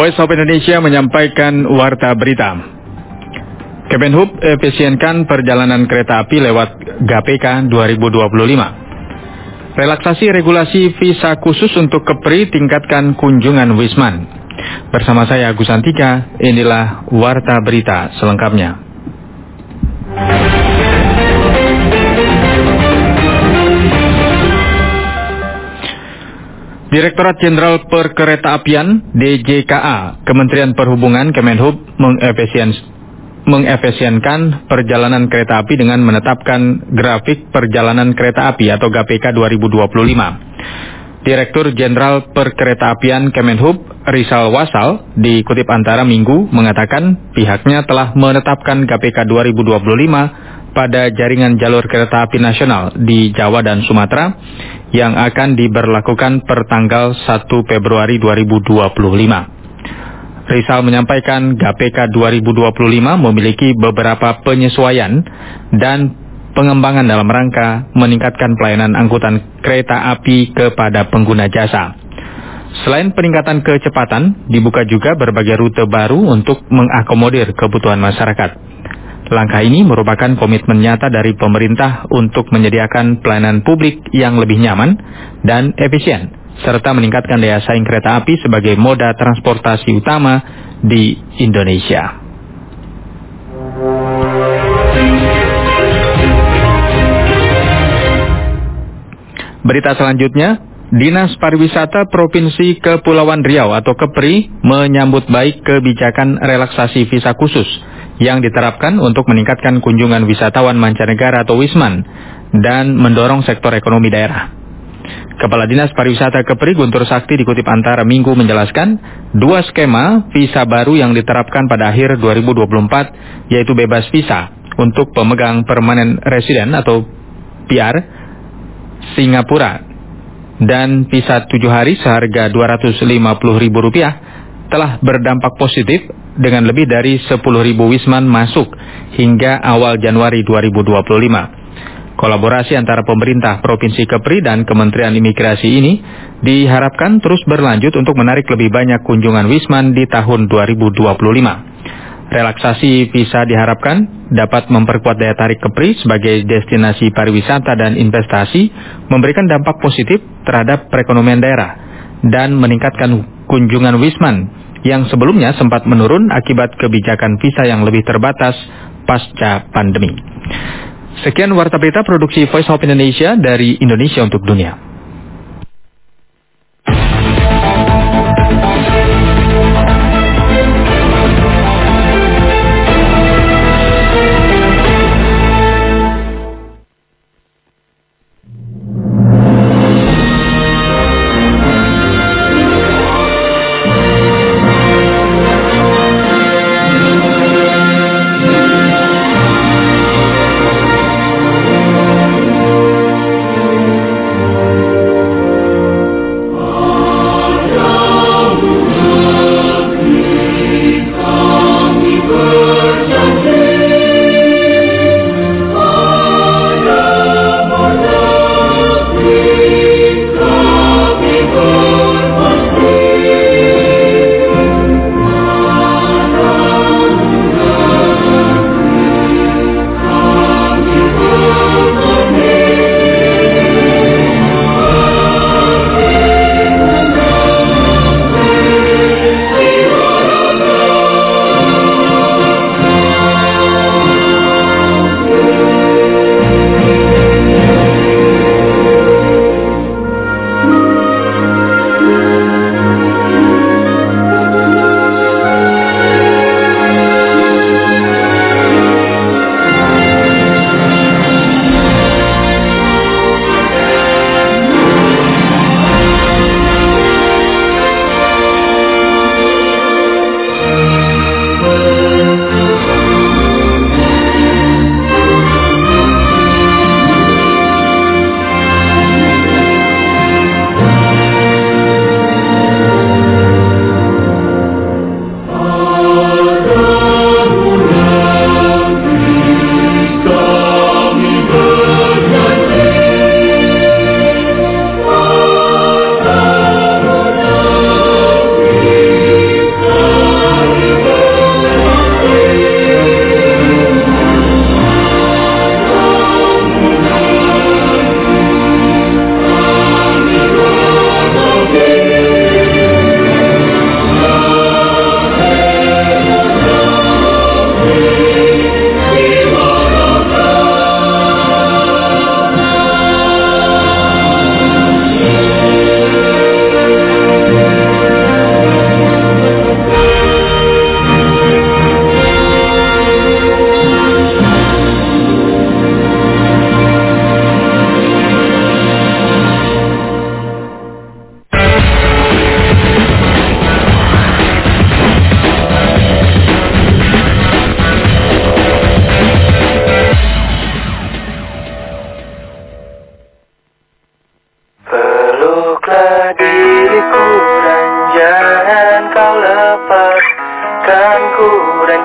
Voice of Indonesia menyampaikan warta berita. Kemenhub efisienkan perjalanan kereta api lewat GPK 2025. Relaksasi regulasi visa khusus untuk Kepri, tingkatkan kunjungan Wisman. Bersama saya Agus Antika, inilah warta berita selengkapnya. Direktorat Jenderal Perkeretaapian (DJKA) Kementerian Perhubungan Kemenhub mengefisienkan perjalanan kereta api dengan menetapkan grafik perjalanan kereta api atau GPK 2025. Direktur Jenderal Perkeretaapian Kemenhub Rizal Wasal dikutip Antara Minggu mengatakan pihaknya telah menetapkan GPK 2025 pada jaringan jalur kereta api nasional di Jawa dan Sumatera yang akan diberlakukan per tanggal 1 Februari 2025. Rizal menyampaikan GPK 2025 memiliki beberapa penyesuaian dan pengembangan dalam rangka meningkatkan pelayanan angkutan kereta api kepada pengguna jasa. Selain peningkatan kecepatan, dibuka juga berbagai rute baru untuk mengakomodir kebutuhan masyarakat. Langkah ini merupakan komitmen nyata dari pemerintah untuk menyediakan pelayanan publik yang lebih nyaman dan efisien, serta meningkatkan daya saing kereta api sebagai moda transportasi utama di Indonesia. Berita selanjutnya, Dinas Pariwisata Provinsi Kepulauan Riau atau Kepri menyambut baik kebijakan relaksasi visa khusus yang diterapkan untuk meningkatkan kunjungan wisatawan mancanegara atau Wisman dan mendorong sektor ekonomi daerah. Kepala Dinas Pariwisata Kepri Guntur Sakti dikutip Antara Minggu menjelaskan 2 skema visa baru yang diterapkan pada akhir 2024 yaitu bebas visa untuk pemegang permanen resident atau PR Singapura dan visa 7 hari seharga Rp250.000 telah berdampak positif dengan lebih dari 10.000 Wisman masuk hingga awal Januari 2025. Kolaborasi antara pemerintah Provinsi Kepri dan Kementerian Imigrasi ini diharapkan terus berlanjut untuk menarik lebih banyak kunjungan Wisman di tahun 2025. Relaksasi visa diharapkan dapat memperkuat daya tarik Kepri sebagai destinasi pariwisata dan investasi, memberikan dampak positif terhadap perekonomian daerah, dan meningkatkan kunjungan Wisman yang sebelumnya sempat menurun akibat kebijakan visa yang lebih terbatas pasca pandemi. Sekian warta berita produksi Voice of Indonesia dari Indonesia untuk Dunia.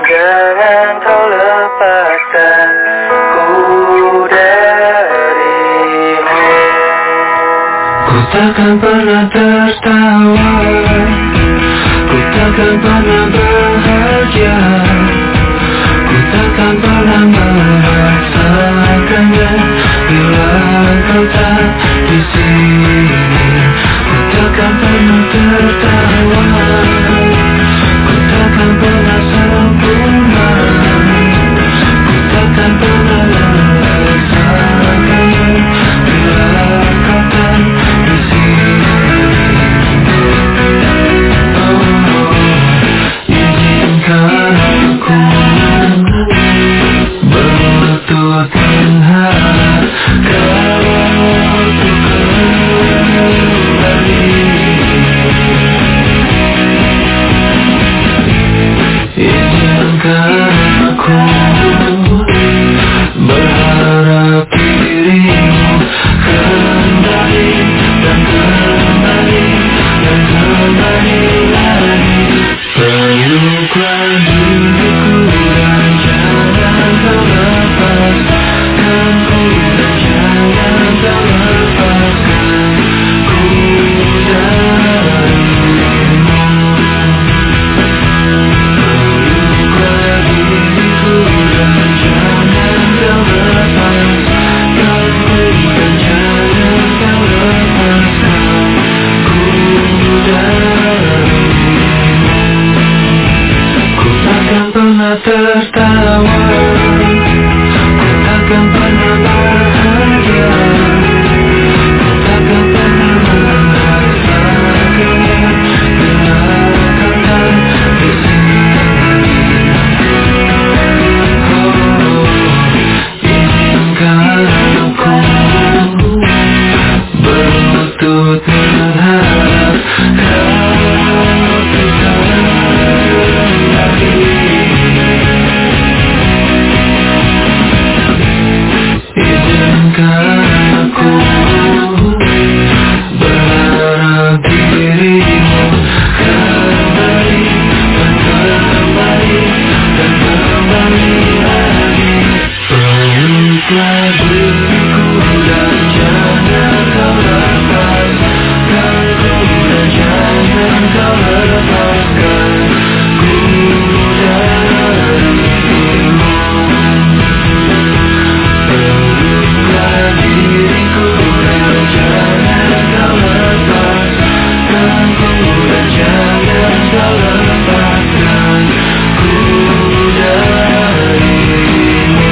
jangan kau lepaskan ku darimu. Ku takkan pernah tertawa, ku takkan pernah bahagia, ku takkan pernah merasakannya bila kau tak di sini. Ku takkan pernah tertawa, ku takkan pernah sempurna, ku takkan pernah merasakannya bila kau tak di sini. Izinkan aku berlutut mengharap kau untuk kembali. Izinkan aku berharap dirimu kembali dan kembali dan kembali lagi. Peluklah diriku dan jangan kau lepaskan ku, dan jangan kau lepaskan ku darimu. Peluklah diriku dan jangan kau lepaskan ku, dan jangan kau lepaskan ku darimu. Ku takkan pernah tertawa, ku takkan pernah bahagia, ku takkan pernah merasakannya bila kau tak di sini. Oh, izinkan aku berlutut mengharap kau kembali. Izinkan aku berharap dirimu kembali dan kembali dan kembali lagi. Peluklah diriku dan jangan kau lepaskan ku, dan jangan kau lepaskan ku darimu. Peluklah diriku dan jangan kau lepaskan ku, dan jangan kau lepaskan ku darimu.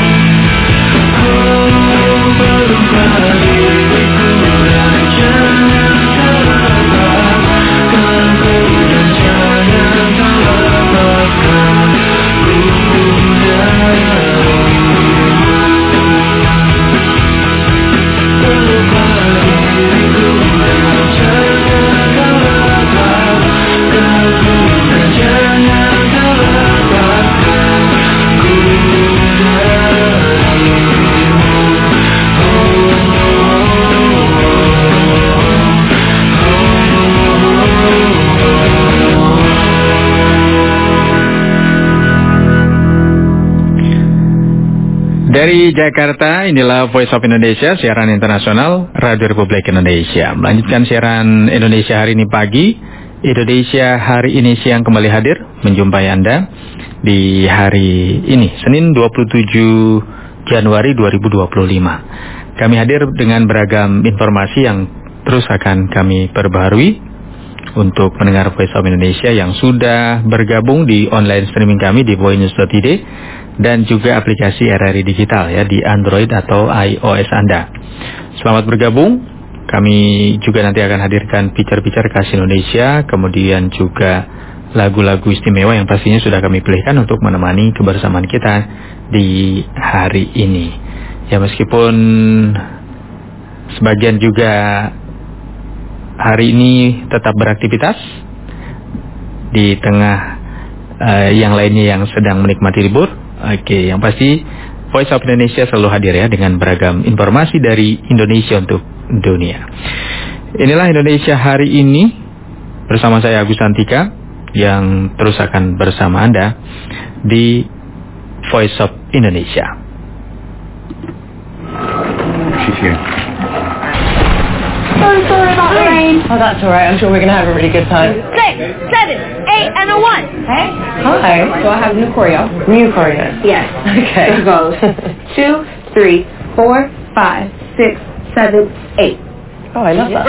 Oh, peluklah diriku dan jangan kau lepaskan ku, dan jangan kau lepaskan ku darimu. Peluklah diriku dan jangan kau lepaskan ku, dan jangan kau lepaskan ku darimu. Dari Jakarta, inilah Voice of Indonesia, siaran internasional Radio Republik Indonesia. Melanjutkan siaran Indonesia hari ini pagi, Indonesia hari ini siang kembali hadir menjumpai Anda di hari ini, Senin 27 Januari 2025. Kami hadir dengan beragam informasi yang terus akan kami perbaharui untuk pendengar Voice of Indonesia yang sudah bergabung di online streaming kami di voinews.id dan juga aplikasi RRI Digital ya di Android atau iOS Anda. Selamat bergabung. Kami juga nanti akan hadirkan feature-feature khas Indonesia, kemudian juga lagu-lagu istimewa yang pastinya sudah kami pilihkan untuk menemani kebersamaan kita di hari ini. Ya, meskipun sebagian juga hari ini tetap beraktivitas di tengah yang lainnya yang sedang menikmati libur. Oke, yang pasti Voice of Indonesia selalu hadir ya dengan beragam informasi dari Indonesia untuk dunia. Inilah Indonesia hari ini bersama saya Agus Santika yang terus akan bersama Anda di Voice of Indonesia. She's here. So sorry about the rain. Oh, that's all right. I'm sure we're going to have a really good time. 6, 7, 8, and a 1. Hey. Hi. Do I have new choreo? New choreo. Yes. Okay. It goes 2, 3, 4, 5, 6, 7, 8. Oh, I love that.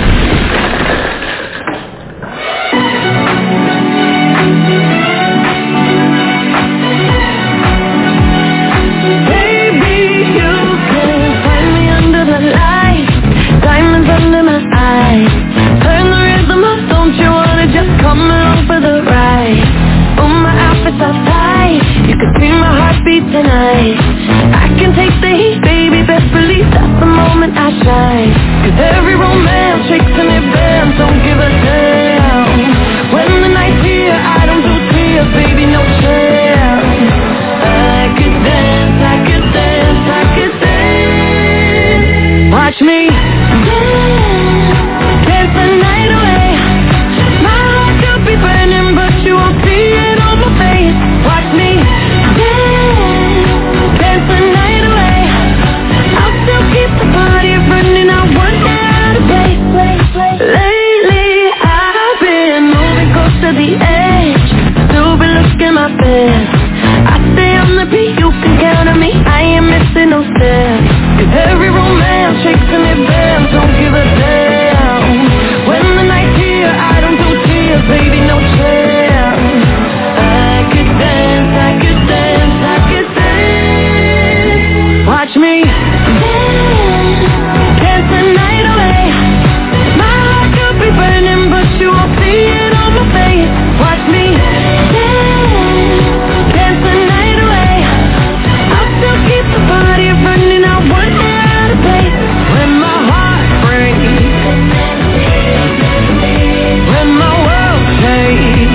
Under my eyes, turn the rhythm up, don't you wanna just come along for the ride? Oh, my outfit's all tight, you can feel my heartbeat tonight. I can take the heat, baby, best believe that's the moment I shine. 'Cause every romance shakes and it bends, don't give a damn. When the night's here, I don't do tears, baby, no chance. I could dance, I could dance, I could dance. Watch me. Dance the night away. My heart could be burning, but you won't see it on my face. Watch me dance the night away. I'll still keep the party running. I want out of place. Lately I've been moving close to the edge. Still been looking my best. I stay on the beat, you can count on me. I ain't missing no steps. 'Cause every romance shakes and it bends, don't give a damn. When the night's here, I don't do tears, baby, no chance. I could dance, I could dance, I could dance. Watch me dance the night away. My heart could be burning, but you won't see it on my face. Watch me dance the night away. I'll still keep the party running. I want out of place. When my heart breaks, when my world shakes,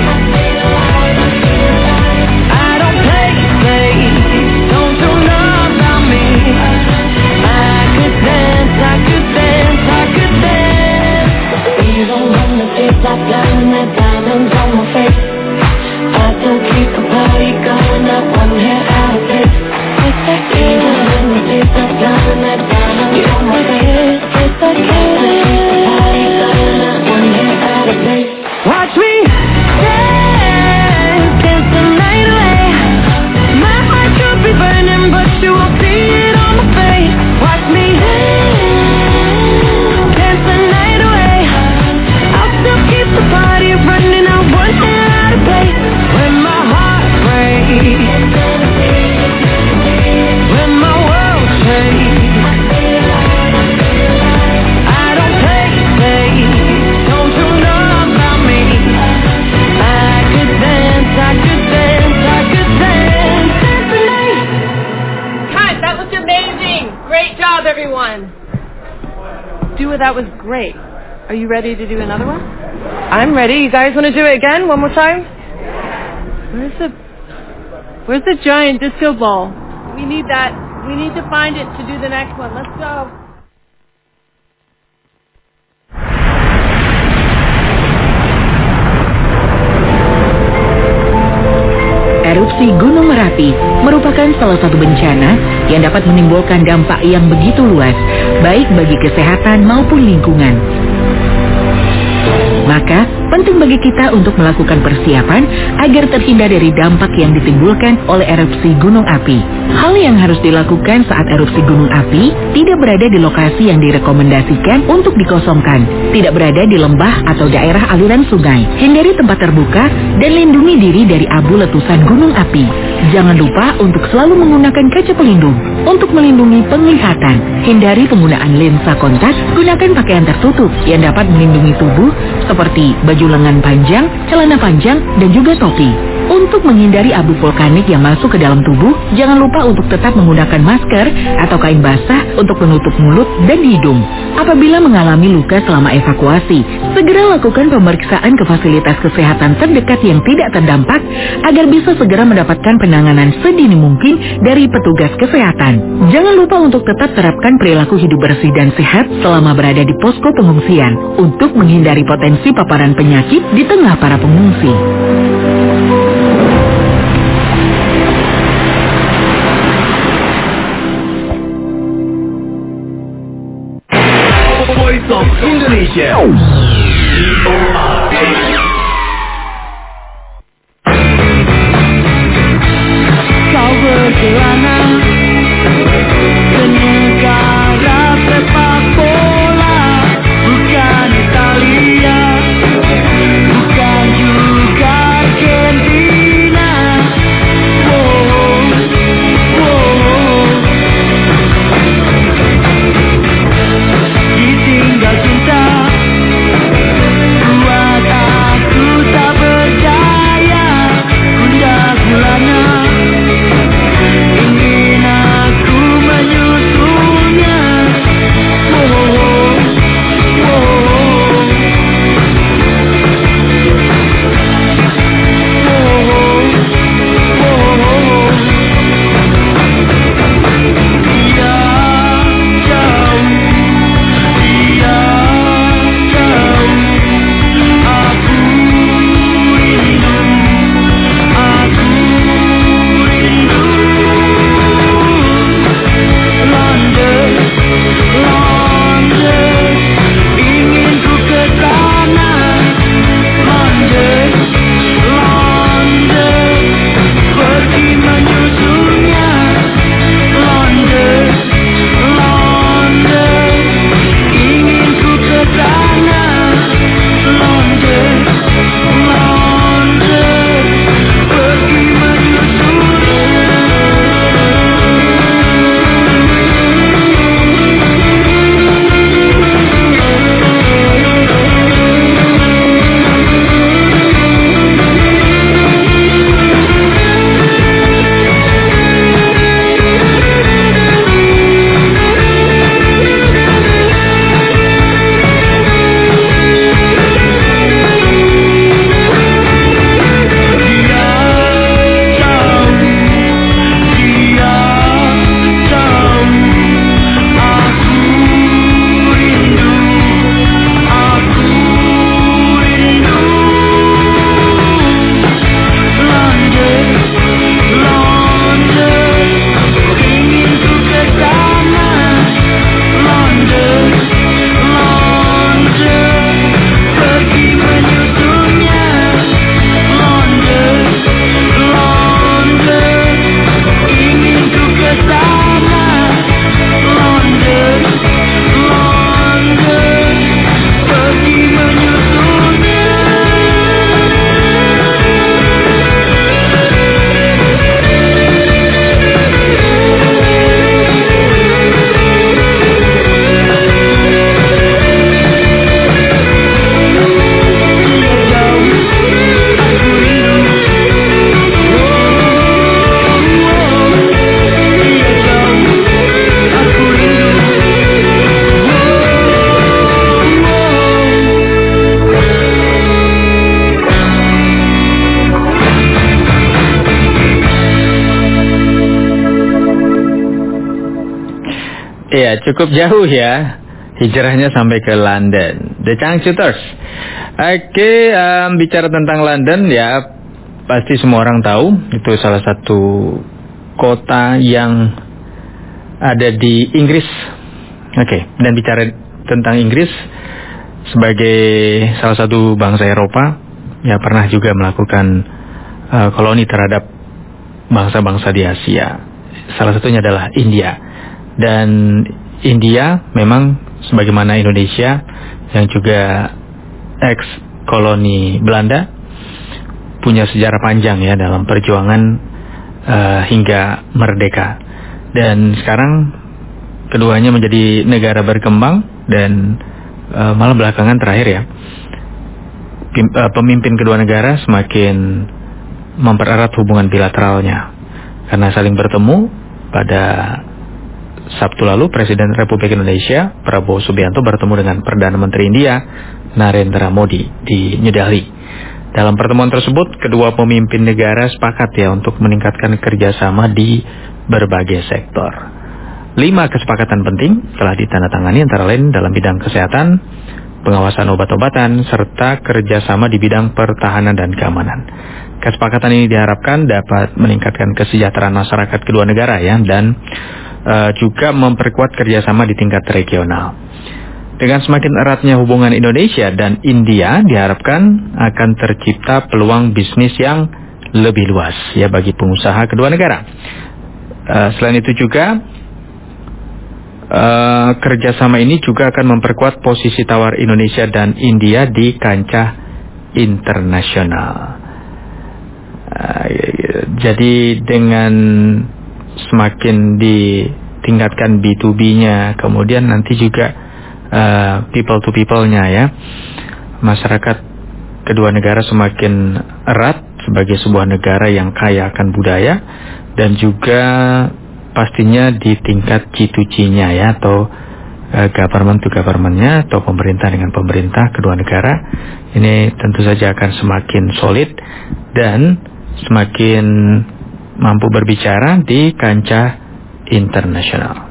I don't play safe. Don't you know about me? I could dance, I could dance, I could dance. Even when the days are done and the diamonds on my face, I still keep the party going. Not one hair out of place. Even when the days are done and the diamonds on my face, I still keep the party going. Not one hair out of place. Watch me dance, dance the night away. My heart could be burning, but you won't see it on my face. Watch me dance the night away. I'll still keep the party running. I want out of place. When my heart breaks, when my world shakes, I don't play safe. Don't you know about me? I could dance, I could dance, I could dance. Dance tonight. Guys, that was amazing. Great job, everyone. Dua, that was great. Are you ready to do another one? I'm ready. You guys want to do it again? One more time? Where's the giant disco ball? We need that. We need to find it to do the next one. Let's go. Erupsi Gunung Merapi merupakan salah satu bencana yang dapat menimbulkan dampak yang begitu luas, baik bagi kesehatan maupun lingkungan. Maka, penting bagi kita untuk melakukan persiapan agar terhindar dari dampak yang ditimbulkan oleh erupsi gunung api. Hal yang harus dilakukan saat erupsi gunung api, tidak berada di lokasi yang direkomendasikan untuk dikosongkan, tidak berada di lembah atau daerah aliran sungai, hindari tempat terbuka, dan lindungi diri dari abu letusan gunung api. Jangan lupa untuk selalu menggunakan kaca pelindung untuk melindungi penglihatan. Hindari penggunaan lensa kontak, gunakan pakaian tertutup yang dapat melindungi tubuh seperti baju lengan panjang, celana panjang, dan juga topi. Untuk menghindari abu vulkanik yang masuk ke dalam tubuh, jangan lupa untuk tetap menggunakan masker atau kain basah untuk menutup mulut dan hidung. Apabila mengalami luka selama evakuasi, segera lakukan pemeriksaan ke fasilitas kesehatan terdekat yang tidak terdampak agar bisa segera mendapatkan penanganan sedini mungkin dari petugas kesehatan. Jangan lupa untuk tetap terapkan perilaku hidup bersih dan sehat selama berada di posko pengungsian untuk menghindari potensi paparan penyakit di tengah para pengungsi. Voice of Indonesia. Kau berkelana ke negara sepak bola, bukan Italia, bukan juga Argentina. Ditinggal cinta buat aku tak berdaya, gundah gulana ingin aku menyusulnya. Ya, cukup jauh ya hijrahnya sampai ke London. The Changcuters. Oke, bicara tentang London ya, pasti semua orang tahu itu salah satu kota yang ada di Inggris. Oke, dan bicara tentang Inggris sebagai salah satu bangsa Eropa, ya pernah juga melakukan koloni terhadap bangsa-bangsa di Asia. Salah satunya adalah India. Dan India memang sebagaimana Indonesia yang juga ex-koloni Belanda punya sejarah panjang ya dalam perjuangan hingga merdeka. Dan sekarang keduanya menjadi negara berkembang dan malah belakangan terakhir ya pemimpin kedua negara semakin mempererat hubungan bilateralnya karena saling bertemu. Pada Sabtu lalu Presiden Republik Indonesia Prabowo Subianto bertemu dengan Perdana Menteri India Narendra Modi di New Delhi. Dalam pertemuan tersebut kedua pemimpin negara sepakat ya untuk meningkatkan kerjasama di berbagai sektor. 5 kesepakatan penting telah ditandatangani antara lain dalam bidang kesehatan, pengawasan obat-obatan, serta kerjasama di bidang pertahanan dan keamanan. Kesepakatan ini diharapkan dapat meningkatkan kesejahteraan masyarakat kedua negara ya, dan juga memperkuat kerjasama di tingkat regional. Dengan semakin eratnya hubungan Indonesia dan India, diharapkan akan tercipta peluang bisnis yang lebih luas ya bagi pengusaha kedua negara. Selain itu juga kerjasama ini juga akan memperkuat posisi tawar Indonesia dan India di kancah internasional. Jadi dengan semakin ditingkatkan B2B-nya, kemudian nanti juga people to people-nya ya, masyarakat kedua negara semakin erat sebagai sebuah negara yang kaya akan budaya, dan juga pastinya di tingkat G2G-nya ya, atau government to government-nya, atau pemerintah dengan pemerintah kedua negara, ini tentu saja akan semakin solid dan semakin mampu berbicara di kancah internasional.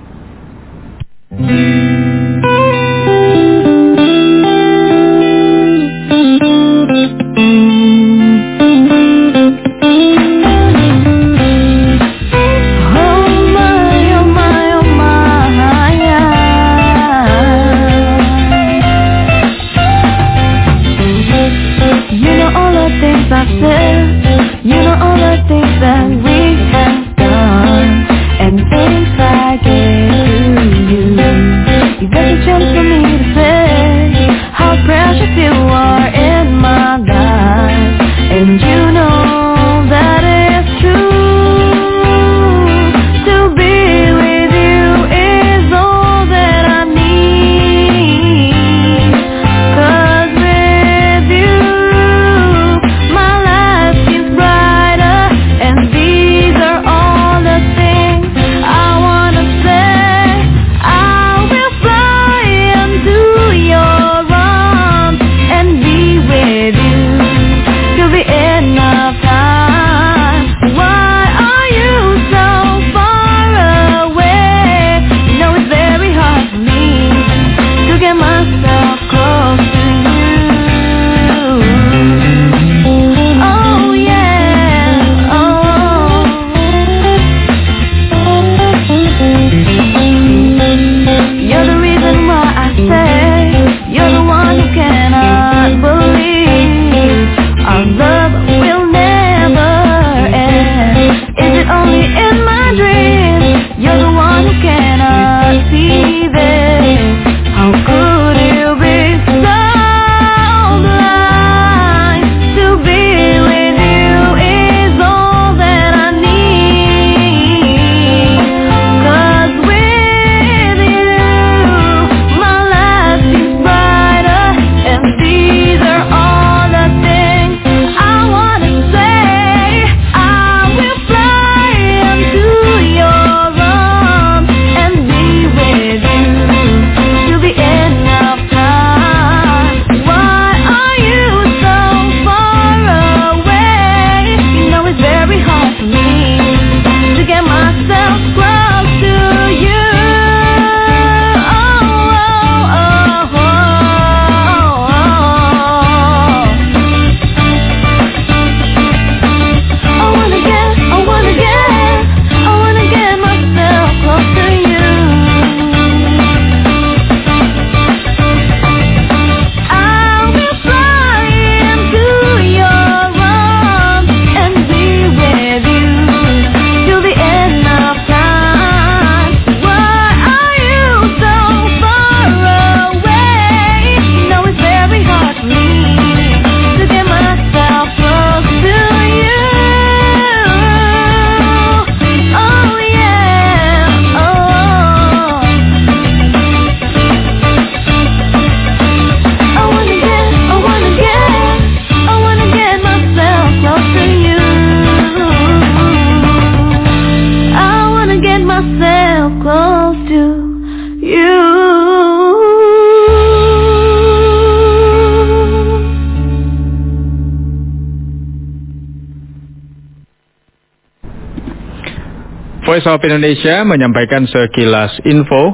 Voice of Indonesia menyampaikan sekilas info.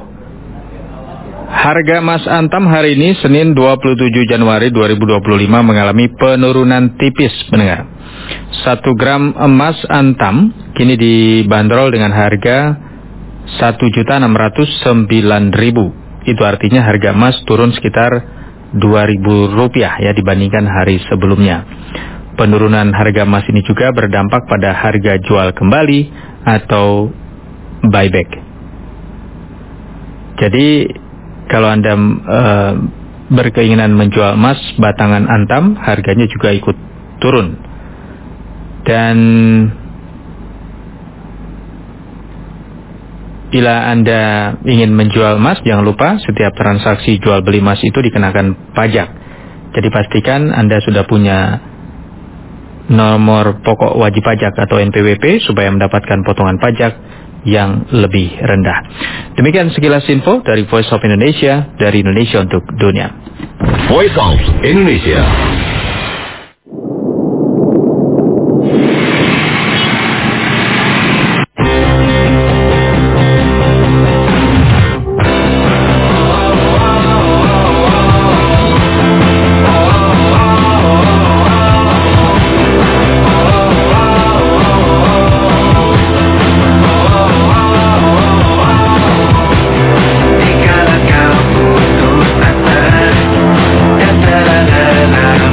Harga emas Antam hari ini Senin 27 Januari 2025 mengalami penurunan tipis pendengar. 1 gram emas Antam kini dibanderol dengan harga Rp1.609.000 itu artinya harga emas turun sekitar Rp2.000 ya dibandingkan hari sebelumnya. Penurunan harga emas ini juga berdampak pada harga jual kembali atau buyback. Jadi kalau Anda berkeinginan menjual emas batangan Antam, harganya juga ikut turun. Dan bila Anda ingin menjual emas, jangan lupa setiap transaksi jual beli emas itu dikenakan pajak. Jadi pastikan Anda sudah punya nomor pokok wajib pajak atau NPWP supaya mendapatkan potongan pajak yang lebih rendah. Demikian sekilas info dari Voice of Indonesia, dari Indonesia untuk dunia. Voice of Indonesia. Dikala kau putus asa dan terlena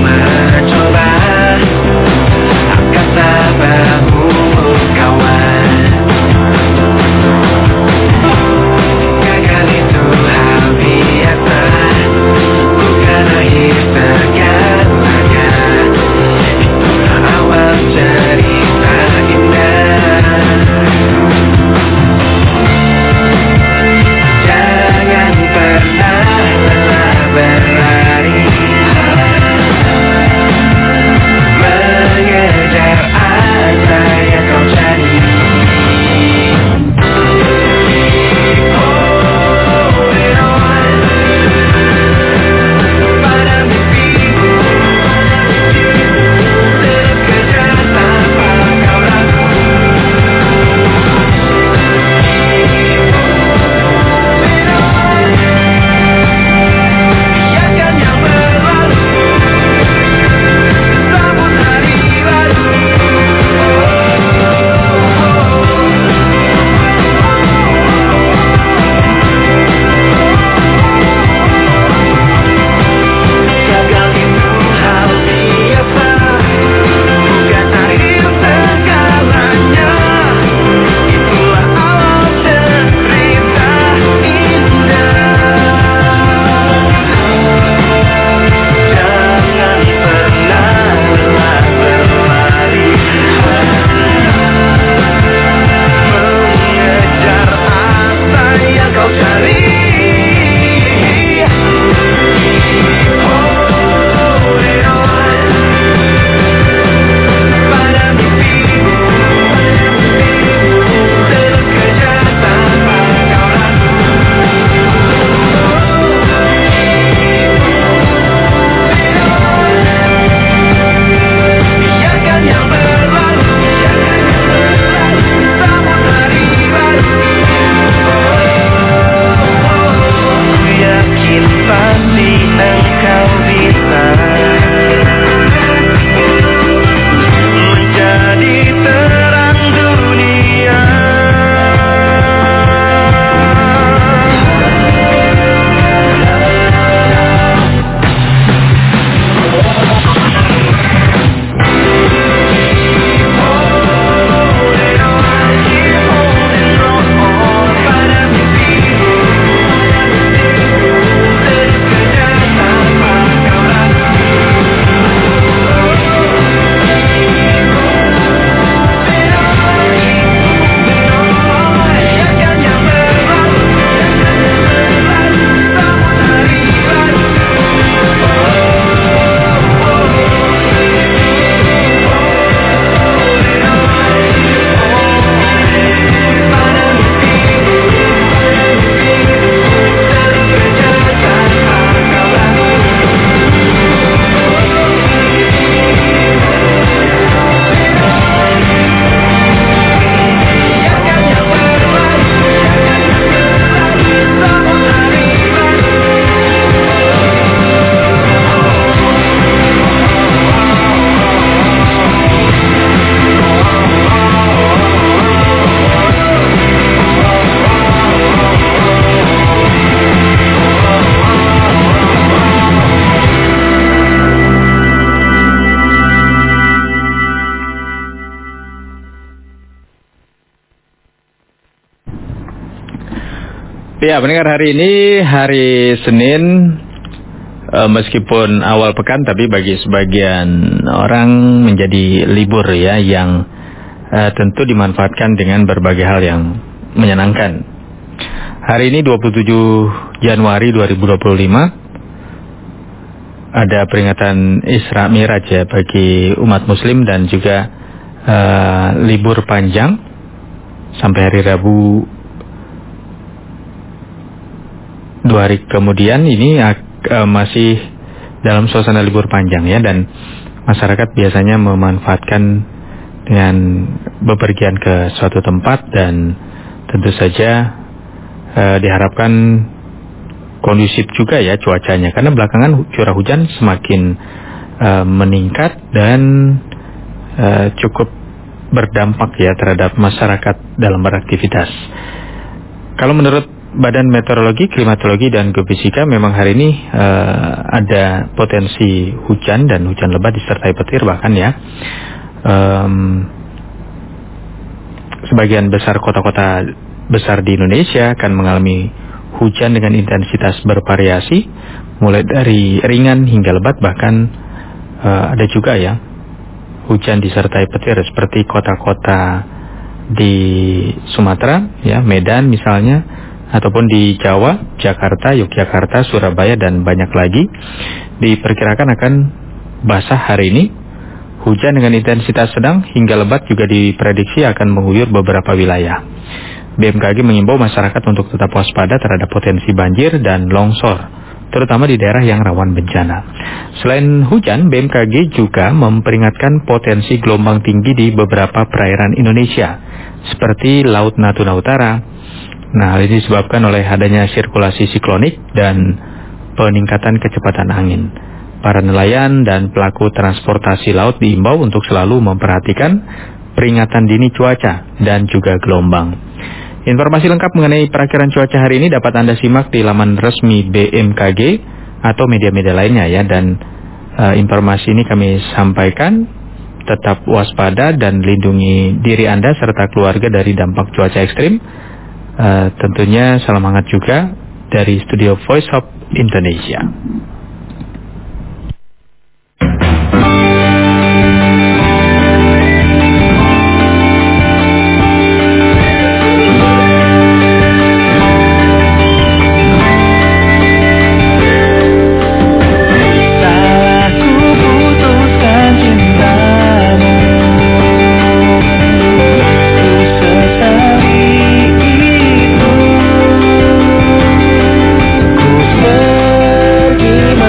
Ya, pendengar, hari ini hari Senin, meskipun awal pekan tapi bagi sebagian orang menjadi libur ya, yang tentu dimanfaatkan dengan berbagai hal yang menyenangkan. Hari ini 27 Januari 2025 ada peringatan Isra Miraj ya bagi umat muslim, dan juga libur panjang sampai hari Rabu. 2 hari kemudian ini masih dalam suasana libur panjang ya, dan masyarakat biasanya memanfaatkan dengan bepergian ke suatu tempat, dan tentu saja diharapkan kondusif juga ya cuacanya, karena belakangan curah hujan semakin meningkat dan cukup berdampak ya terhadap masyarakat dalam beraktivitas. Kalau menurut Badan Meteorologi, Klimatologi, dan Geofisika, memang hari ini ada potensi hujan dan hujan lebat disertai petir bahkan ya. Sebagian besar kota-kota besar di Indonesia akan mengalami hujan dengan intensitas bervariasi, mulai dari ringan hingga lebat, bahkan ada juga ya hujan disertai petir seperti kota-kota di Sumatera ya, Medan misalnya, ataupun di Jawa, Jakarta, Yogyakarta, Surabaya, dan banyak lagi. Diperkirakan akan basah hari ini. Hujan dengan intensitas sedang hingga lebat juga diprediksi akan mengguyur beberapa wilayah. BMKG mengimbau masyarakat untuk tetap waspada terhadap potensi banjir dan longsor, terutama di daerah yang rawan bencana. Selain hujan, BMKG juga memperingatkan potensi gelombang tinggi di beberapa perairan Indonesia, seperti Laut Natuna Utara. Nah, hal ini disebabkan oleh adanya sirkulasi siklonik dan peningkatan kecepatan angin. Para nelayan dan pelaku transportasi laut diimbau untuk selalu memperhatikan peringatan dini cuaca dan juga gelombang. Informasi lengkap mengenai perakiraan cuaca hari ini dapat Anda simak di laman resmi BMKG atau media-media lainnya ya. Dan informasi ini kami sampaikan, tetap waspada dan lindungi diri Anda serta keluarga dari dampak cuaca ekstrim. Tentunya salam hangat juga dari studio Voice of Indonesia. Pergi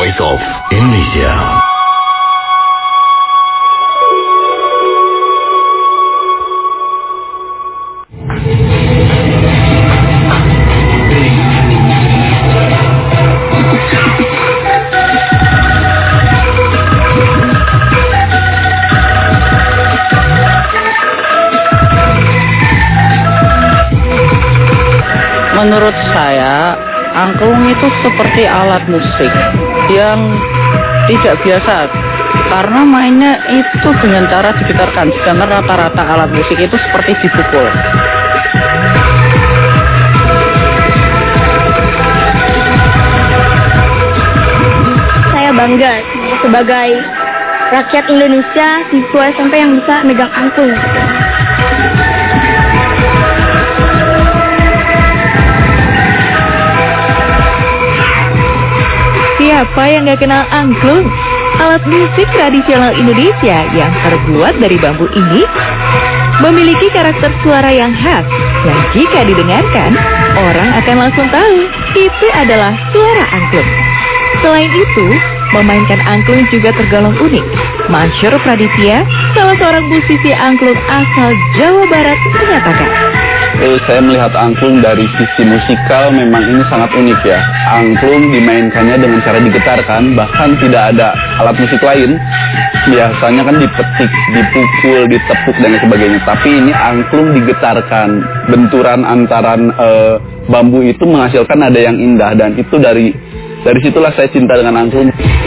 Voice of Indonesia. Menurut saya, angklung itu seperti alat musik yang tidak biasa karena mainnya itu dengan cara digetarkan, sedangkan rata-rata alat musik itu seperti dipukul. Saya bangga sebagai rakyat Indonesia, siswa SMP yang bisa megang angklung. Siapa yang gak kenal angklung? Alat musik tradisional Indonesia yang terbuat dari bambu ini memiliki karakter suara yang khas, yang jika didengarkan, orang akan langsung tahu itu adalah suara angklung. Selain itu, memainkan angklung juga tergolong unik. Mansyur Praditya, salah seorang musisi angklung asal Jawa Barat, menyatakan, saya melihat angklung dari sisi musikal memang ini sangat unik ya. Angklung dimainkannya dengan cara digetarkan, bahkan tidak ada alat musik lain. Biasanya kan dipetik, dipukul, ditepuk dan sebagainya. Tapi ini angklung digetarkan. Benturan antaran bambu itu menghasilkan nada yang indah, dan itu dari situlah saya cinta dengan angklung.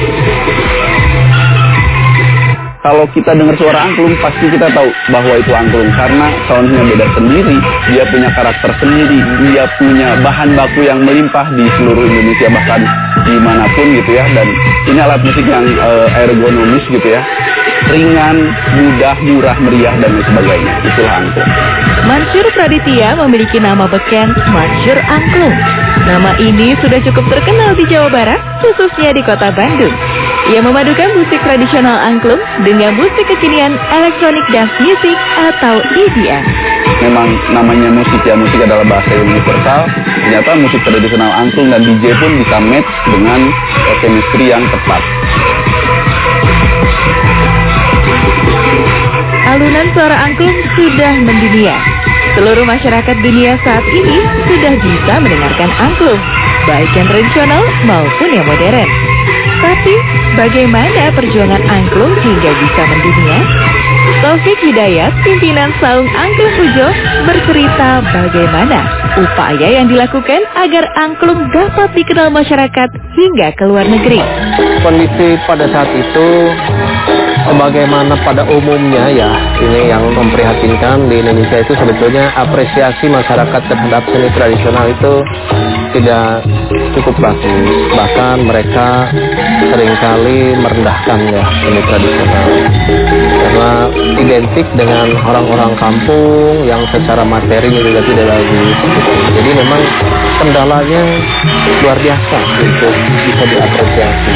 Kalau kita dengar suara angklung, pasti kita tahu bahwa itu angklung. Karena soundnya beda sendiri, dia punya karakter sendiri, dia punya bahan baku yang melimpah di seluruh Indonesia, bahkan dimanapun gitu ya. Dan ini alat musik yang ergonomis gitu ya, ringan, mudah, murah, meriah, dan lain sebagainya. Itulah angklung. Mansyur Praditya memiliki nama beken Mansyur Angklung. Nama ini sudah cukup terkenal di Jawa Barat, khususnya di kota Bandung. Ia memadukan musik tradisional angklung dengan musik kekinian electronic dance music atau EDM. Memang namanya musik ya, musik adalah bahasa yang universal. Ternyata musik tradisional angklung dan DJ pun bisa match dengan chemistry yang tepat. Alunan suara angklung sudah mendunia. Seluruh masyarakat dunia saat ini sudah bisa mendengarkan angklung, baik yang tradisional maupun yang modern. Tapi, bagaimana perjuangan angklung hingga bisa mendunia? Taufik Hidayat, pimpinan Saung Angklung Ujo, bercerita bagaimana upaya yang dilakukan agar angklung dapat dikenal masyarakat hingga ke luar negeri. Kondisi pada saat itu, sebagaimana pada umumnya ya, ini yang memprihatinkan di Indonesia itu sebetulnya apresiasi masyarakat terhadap seni tradisional itu tidak cukup bagus. Bahkan mereka seringkali merendahkan ya seni tradisional, karena identik dengan orang-orang kampung yang secara materi juga tidak bagus. Jadi memang kendalanya luar biasa untuk bisa diapresiasi.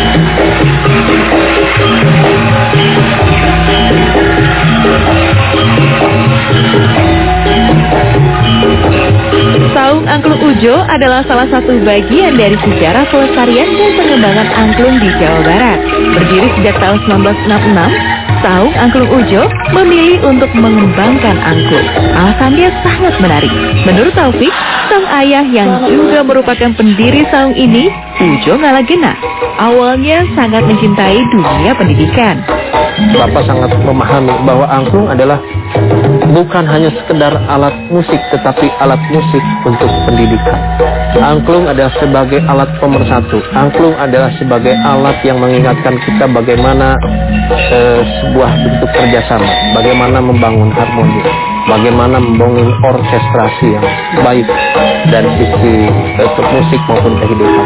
Saung Angklung Ujo adalah salah satu bagian dari sejarah pelestarian dan pengembangan angklung di Jawa Barat. Berdiri sejak tahun 1966, Saung Angklung Ujo memilih untuk mengembangkan angklung. Alasannya sangat menarik. Menurut Taufik, sang ayah yang juga merupakan pendiri saung ini, Ujo Ngalagena, awalnya sangat mencintai dunia pendidikan. Bapak sangat memahami bahwa angklung adalah bukan hanya sekedar alat musik, tetapi alat musik untuk pendidikan. Angklung adalah sebagai alat pemersatu. Angklung adalah sebagai alat yang mengingatkan kita bagaimana sebuah bentuk kerjasama, bagaimana membangun harmoni, bagaimana membangun orkestrasi yang baik dari sisi musik maupun kehidupan.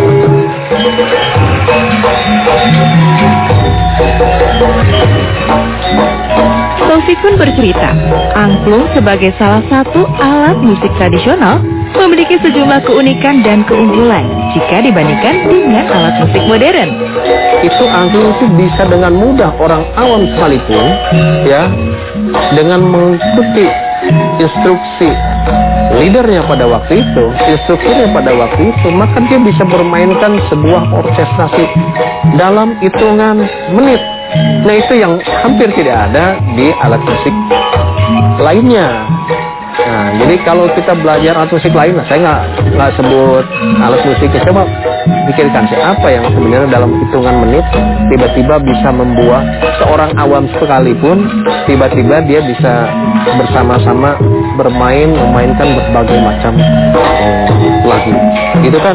Taufik pun bercerita, angklung sebagai salah satu alat musik tradisional memiliki sejumlah keunikan dan keunggulan jika dibandingkan dengan alat musik modern. Itu angklung itu bisa dengan mudah orang awam sekalipun ya, dengan mengikuti instruksi leadernya pada waktu itu, instrukturnya pada waktu itu, maka dia bisa bermainkan sebuah orkestrasi dalam hitungan menit. Nah, itu yang hampir tidak ada di alat musik lainnya. Nah, jadi kalau kita belajar alat musik lain, saya nggak sebut alat musiknya. Coba pikirkan siapa yang sebenarnya dalam hitungan menit tiba-tiba bisa membuat seorang awam sekalipun tiba-tiba dia bisa bersama-sama memainkan berbagai macam lagu. Itu kan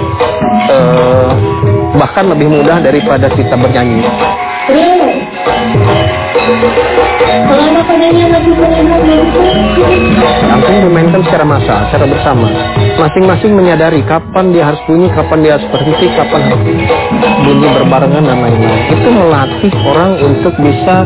bahkan lebih mudah daripada kita bernyanyi. Angklung dimainkan secara massal, secara bersama. Masing-masing menyadari kapan dia harus bunyi, kapan dia harus berhenti, kapan harus bunyi berbarengan dan lain-lain. Itu melatih orang untuk bisa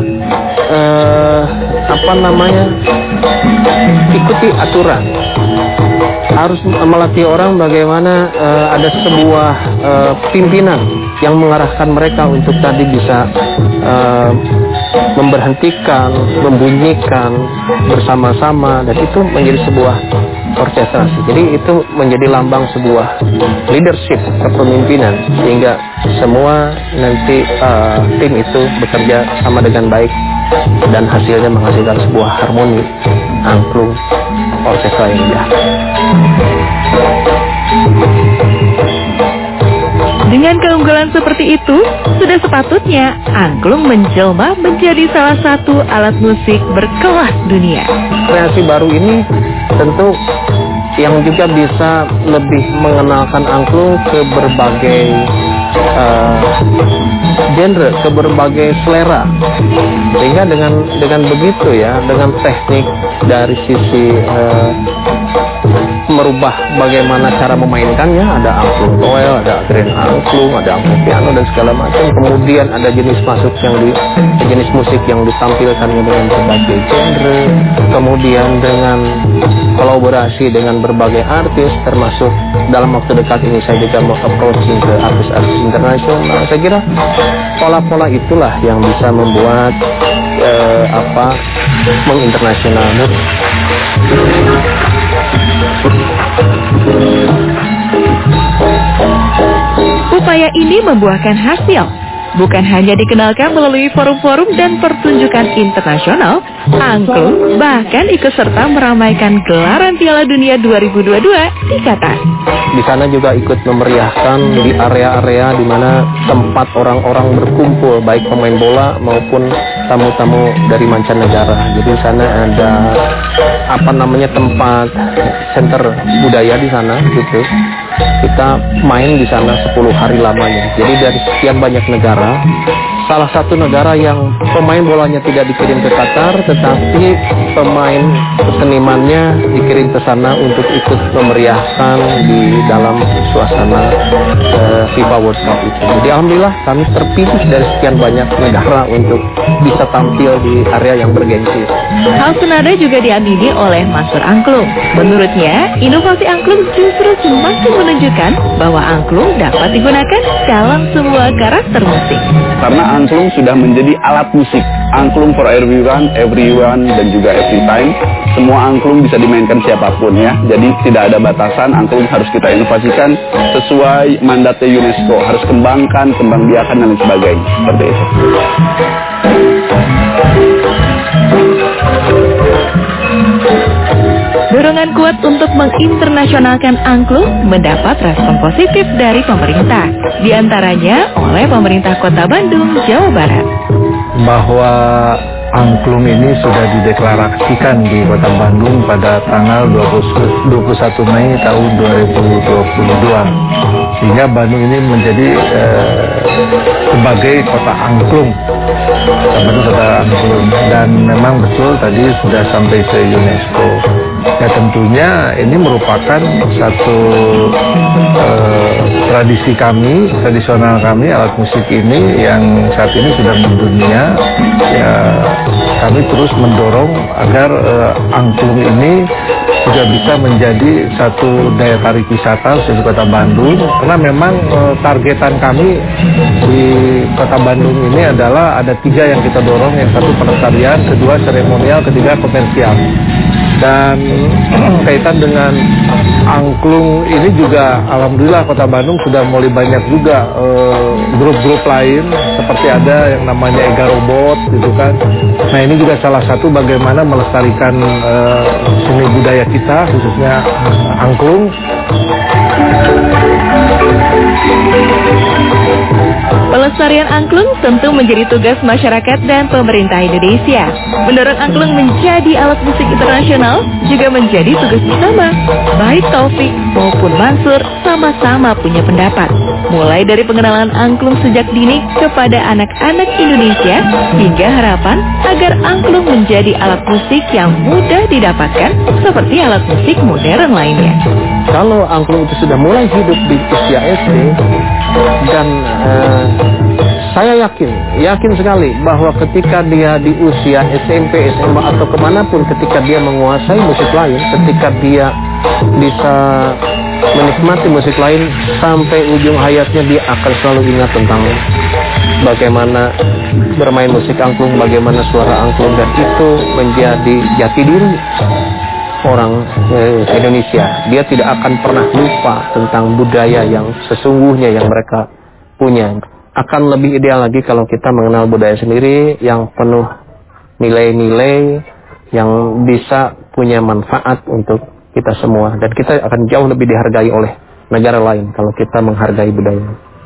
ikuti aturan. Harus melatih orang bagaimana ada sebuah pimpinan yang mengarahkan mereka untuk tadi bisa memberhentikan, membunyikan bersama-sama, dan itu menjadi sebuah orkestrasi. Jadi itu menjadi lambang sebuah leadership, kepemimpinan, sehingga semua nanti tim itu bekerja sama dengan baik dan hasilnya menghasilkan sebuah harmoni angklung orkestra yang indah. Dengan keunggulan seperti itu, sudah sepatutnya angklung menjelma menjadi salah satu alat musik berkelas dunia. Kreasi baru ini tentu yang juga bisa lebih mengenalkan angklung ke berbagai genre, ke berbagai selera. Sehingga dengan begitu ya, dengan teknik dari sisi merubah bagaimana cara memainkannya, ada angklung toel, ada grand angklung, ada angklung piano dan segala macam. Kemudian ada jenis musik yang ditampilkannya dengan berbagai genre. Kemudian dengan kolaborasi dengan berbagai artis, termasuk dalam waktu dekat ini saya juga mau approaching ke artis-artis internasional. Saya kira pola-pola itulah yang bisa membuat menginternasional musik. Upaya ini membuahkan hasil. Bukan hanya dikenalkan melalui forum-forum dan pertunjukan internasional, angklung bahkan ikut serta meramaikan gelaran Piala Dunia 2022 di Qatar. Di sana juga ikut memeriahkan di area-area di mana tempat orang-orang berkumpul, baik pemain bola maupun tamu-tamu dari mancanegara. Jadi di sana ada tempat center budaya di sana gitu. Kita main di sana 10 hari lamanya. Jadi dari sekian banyak negara, salah satu negara yang pemain bolanya tidak dikirim ke Qatar, tetapi pemain senimannya dikirim ke sana untuk ikut memeriahkan di dalam suasana FIFA World Cup itu. Jadi alhamdulillah kami terpilih dari sekian banyak negara untuk bisa tampil di area yang bergengsi. Hal senada juga diamini oleh Master Angklung. Menurutnya, inovasi angklung justru semakin menunjukkan bahwa angklung dapat digunakan dalam semua karakter musik. Karena angklung sudah menjadi alat musik. Angklung for everyone, dan juga every time. Semua angklung bisa dimainkan siapapun ya. Jadi tidak ada batasan. Angklung harus kita inovasikan sesuai mandatnya UNESCO. Harus kembangkan, kembangbiakan dan lain sebagainya. Seperti itu. Dorongan kuat untuk menginternasionalkan angklung mendapat respon positif dari pemerintah, di antaranya oleh pemerintah Kota Bandung, Jawa Barat. Bahwa angklung ini sudah dideklarasikan di Kota Bandung pada tanggal 21 Mei tahun 2022, sehingga Bandung ini menjadi sebagai kota angklung. Dan memang betul tadi sudah sampai ke UNESCO. Ya tentunya ini merupakan satu tradisi kami, tradisional kami, alat musik ini yang saat ini sudah mendunia. Ya kami terus mendorong agar angklung ini juga bisa menjadi satu daya tarik wisata di Kota Bandung, karena memang targetan kami di Kota Bandung ini adalah ada 3 yang kita dorong, yang satu pelestarian, kedua seremonial, ketiga komersial. Dan kaitan dengan angklung ini juga alhamdulillah Kota Bandung sudah mulai banyak juga grup-grup lain, seperti ada yang namanya Ega Robot gitu kan. Nah ini juga salah satu bagaimana melestarikan seni budaya kita, khususnya angklung. Pelestarian angklung tentu menjadi tugas masyarakat dan pemerintah Indonesia. Mendorong angklung menjadi alat musik internasional juga menjadi tugas bersama. Baik Taufik maupun Mansur sama-sama punya pendapat. Mulai dari pengenalan angklung sejak dini kepada anak-anak Indonesia hingga harapan agar angklung menjadi alat musik yang mudah didapatkan seperti alat musik modern lainnya. Kalau angklung itu sudah mulai hidup di usia SD, dan saya yakin sekali bahwa ketika dia di usia SMP, SMA atau kemanapun, ketika dia menguasai musik lain, ketika dia bisa menikmati musik lain sampai ujung hayatnya, dia akan selalu ingat tentang bagaimana bermain musik angklung, bagaimana suara angklung, dan itu menjadi jati diri orang Indonesia. Dia tidak akan pernah lupa tentang budaya yang sesungguhnya yang mereka punya. Akan lebih ideal lagi kalau kita mengenal budaya sendiri yang penuh nilai-nilai yang bisa punya manfaat untuk kita semua, dan kita akan jauh lebih dihargai oleh negara lain kalau kita menghargai budaya.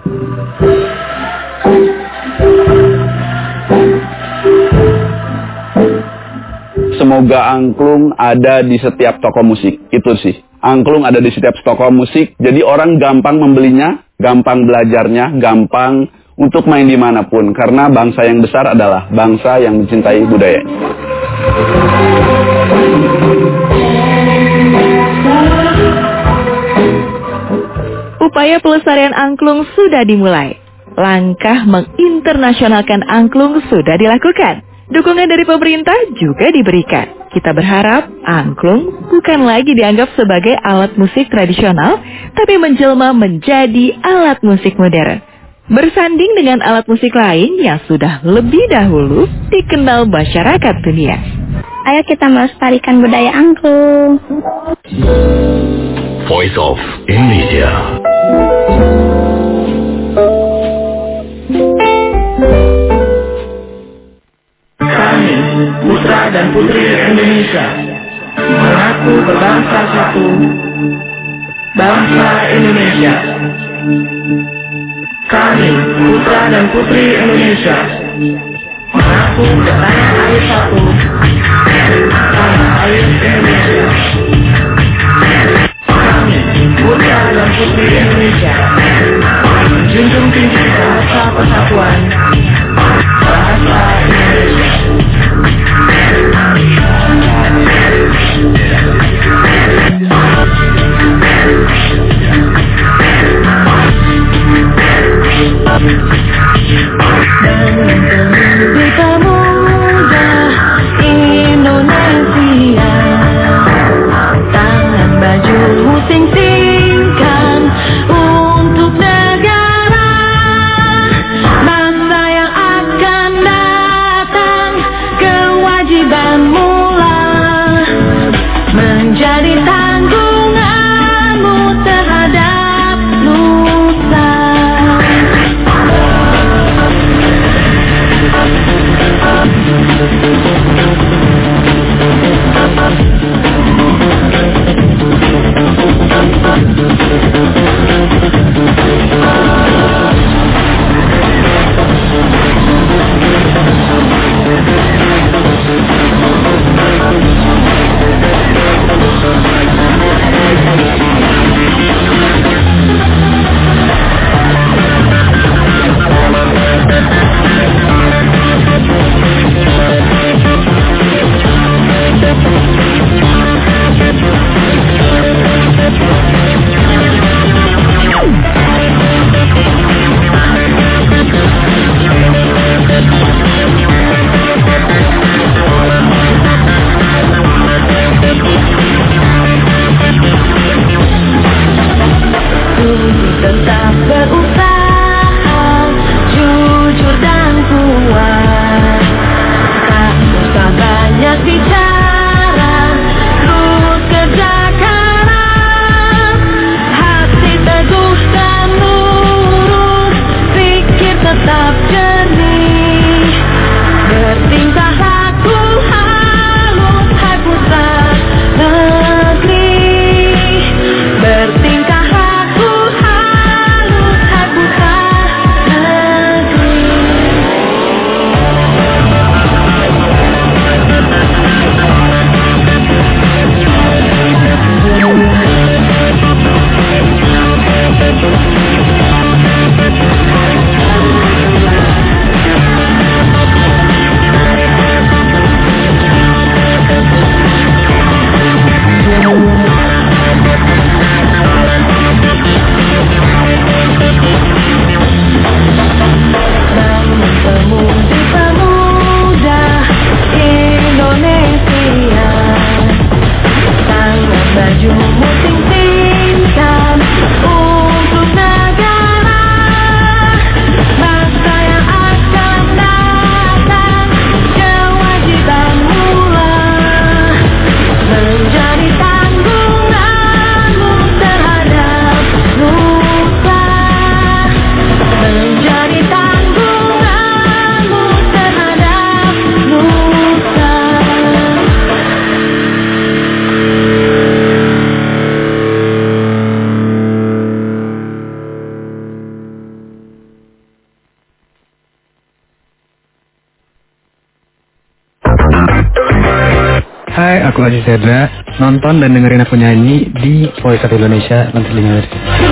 Semoga angklung ada di setiap toko musik. Itu sih. Angklung ada di setiap toko musik. Jadi orang gampang membelinya, gampang belajarnya, gampang untuk main dimanapun. Karena bangsa yang besar adalah bangsa yang mencintai budaya. Upaya pelestarian angklung sudah dimulai. Langkah menginternasionalkan angklung sudah dilakukan. Dukungan dari pemerintah juga diberikan. Kita berharap angklung bukan lagi dianggap sebagai alat musik tradisional, tapi menjelma menjadi alat musik modern. Bersanding dengan alat musik lain yang sudah lebih dahulu dikenal masyarakat dunia. Ayo kita melestarikan budaya angklung. Voice of Indonesia. Kami, putra dan putri Indonesia, mengaku berbangsa satu, bangsa Indonesia. Kami, putra dan putri Indonesia, mengaku bertanah air satu, tanah air Indonesia. Kami, putra dan putri Indonesia, menjunjung tinggi bahasa persatuan, bahasa Indonesia. Berita muda Indonesia, tangan baju sing-singkan untuk negara, bangsa yang akan datang. Hai, aku Aziz Sedra. Nonton dan dengerin aku nyanyi di Voice of Indonesia nanti lihat.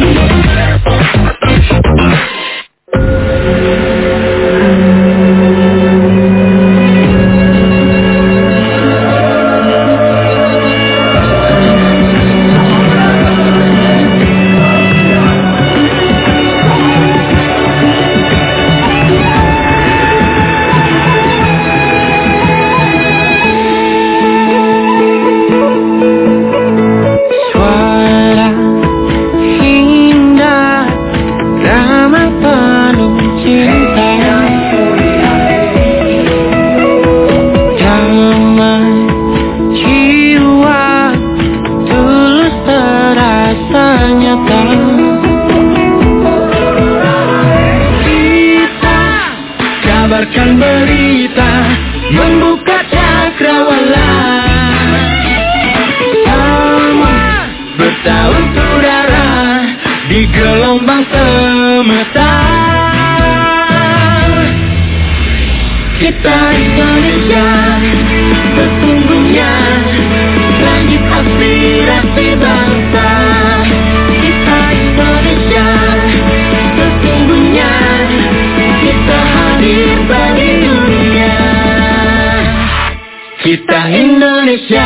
Kita Indonesia.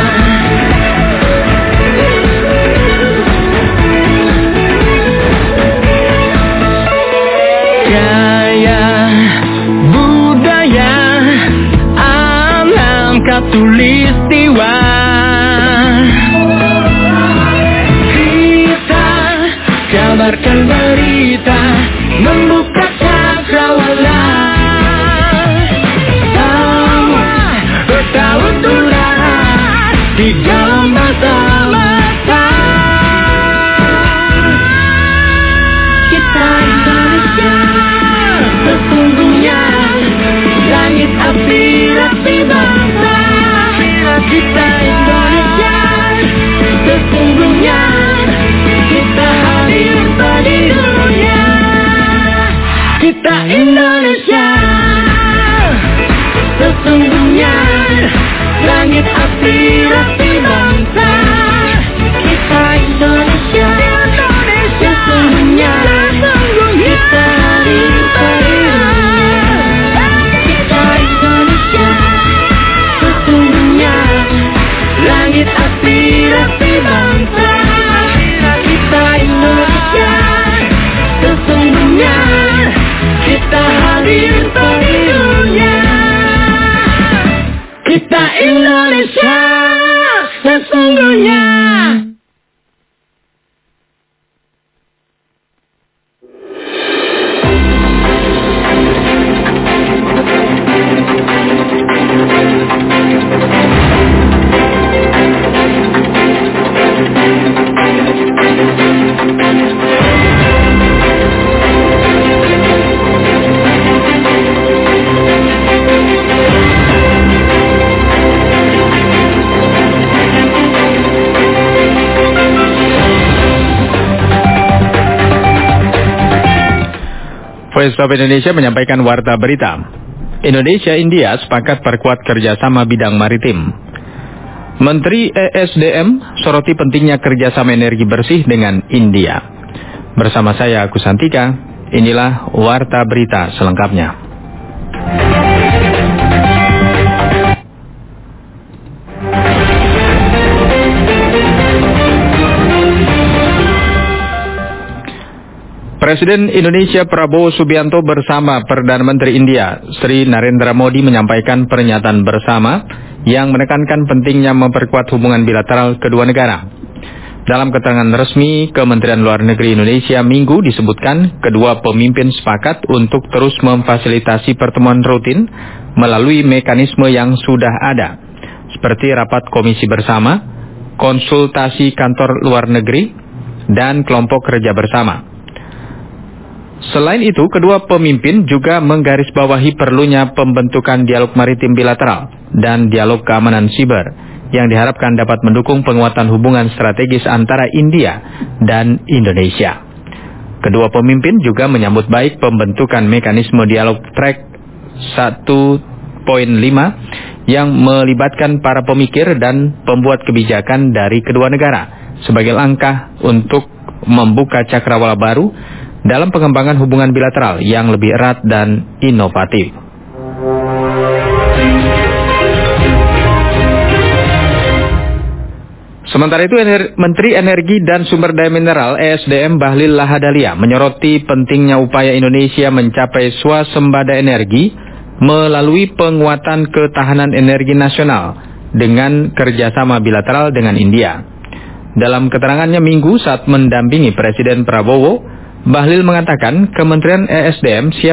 Gaya budaya alam katulistiwa. Kita kabarkan berita, membuka cakrawala. Di dalam mata-mata kita Indonesia, sesungguhnya langit aspirasi bangsa. Kita Indonesia, sesungguhnya kita hadir di dunia. Kita Indonesia, sesungguhnya langit aspirasi bangsa. Kita Indonesia, sesungguhnya kita hadir di dunia. Kita Indonesia, sesungguhnya langit aspirasi bangsa. Kita Indonesia, sesungguhnya kita hadir di dunia. Kita Indonesia, sesungguhnya. Voice of Indonesia menyampaikan warta berita. Indonesia-India sepakat perkuat kerjasama bidang maritim. Menteri ESDM soroti pentingnya kerjasama energi bersih dengan India. Bersama saya Agus Santika, inilah warta berita selengkapnya. Presiden Indonesia Prabowo Subianto bersama Perdana Menteri India Sri Narendra Modi menyampaikan pernyataan bersama yang menekankan pentingnya memperkuat hubungan bilateral kedua negara. Dalam keterangan resmi Kementerian Luar Negeri Indonesia Minggu disebutkan kedua pemimpin sepakat untuk terus memfasilitasi pertemuan rutin melalui mekanisme yang sudah ada, seperti rapat komisi bersama, konsultasi kantor luar negeri, dan kelompok kerja bersama. Selain itu, kedua pemimpin juga menggarisbawahi perlunya pembentukan dialog maritim bilateral dan dialog keamanan siber yang diharapkan dapat mendukung penguatan hubungan strategis antara India dan Indonesia. Kedua pemimpin juga menyambut baik pembentukan mekanisme dialog track 1 yang melibatkan para pemikir dan pembuat kebijakan dari kedua negara sebagai langkah untuk membuka cakrawala baru dalam pengembangan hubungan bilateral yang lebih erat dan inovatif. Sementara itu, Menteri Energi dan Sumber Daya Mineral (ESDM) Bahlil Lahadalia menyoroti pentingnya upaya Indonesia mencapai swasembada energi melalui penguatan ketahanan energi nasional dengan kerjasama bilateral dengan India. Dalam keterangannya Minggu saat mendampingi Presiden Prabowo, Bahlil mengatakan Kementerian ESDM siap